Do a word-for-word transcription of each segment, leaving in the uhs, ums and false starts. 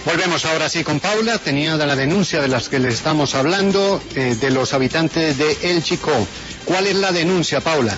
Volvemos ahora sí con Paula. Tenía la denuncia de las que les estamos hablando, eh, de los habitantes de El Chicó. ¿Cuál es la denuncia, Paula?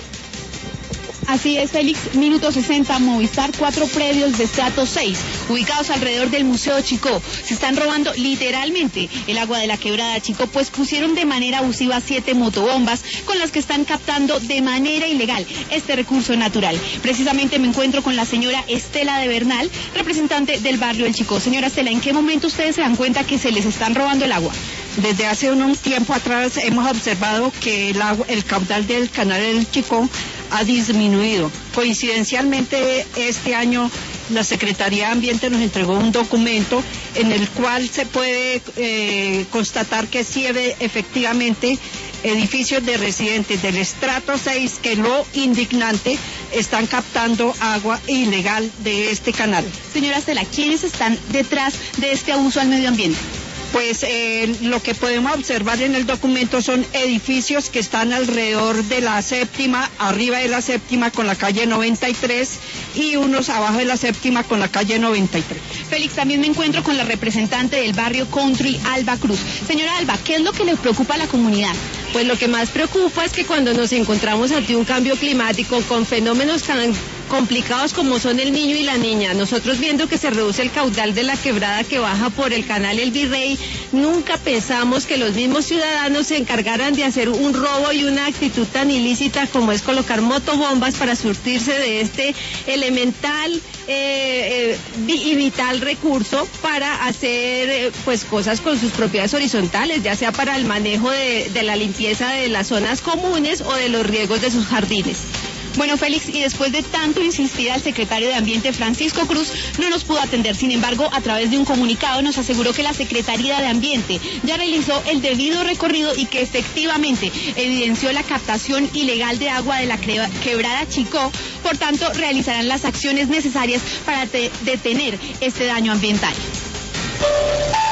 Así es, Félix. Minuto sesenta, Movistar, cuatro predios de estrato seis, ubicados alrededor del Museo Chicó. Se están robando literalmente el agua de la quebrada Chicó, pues pusieron de manera abusiva siete motobombas con las que están captando de manera ilegal este recurso natural. Precisamente me encuentro con la señora Estela de Bernal, representante del barrio El Chicó. Señora Estela, ¿en qué momento ustedes se dan cuenta que se les están robando el agua? Desde hace un tiempo atrás hemos observado que el, agua, el caudal del canal del Chicó ha disminuido. Coincidencialmente, este año la Secretaría de Ambiente nos entregó un documento en el cual se puede eh, constatar que sí, efectivamente, edificios de residentes del estrato seis, que lo indignante, están captando agua ilegal de este canal. Señora Estela, ¿quiénes están detrás de este abuso al medio ambiente? Pues eh, lo que podemos observar en el documento son edificios que están alrededor de la séptima, arriba de la séptima con la calle noventa y tres y unos abajo de la séptima con la calle noventa y tres. Félix, también me encuentro con la representante del barrio Country, Alba Cruz. Señora Alba, ¿qué es lo que le preocupa a la comunidad? Pues lo que más preocupa es que cuando nos encontramos ante un cambio climático con fenómenos tan complicados como son el niño y la niña, nosotros viendo que se reduce el caudal de la quebrada que baja por el canal El Virrey, nunca pensamos que los mismos ciudadanos se encargaran de hacer un robo y una actitud tan ilícita como es colocar motobombas para surtirse de este elemental eh, eh, y vital recurso para hacer eh, pues cosas con sus propiedades horizontales, ya sea para el manejo de, de la limpieza de las zonas comunes o de los riegos de sus jardines. Bueno, Félix, y después de tanto insistir al secretario de Ambiente, Francisco Cruz, no nos pudo atender. Sin embargo, a través de un comunicado nos aseguró que la Secretaría de Ambiente ya realizó el debido recorrido y que efectivamente evidenció la captación ilegal de agua de la quebrada Chicó. Por tanto, realizarán las acciones necesarias para detener este daño ambiental.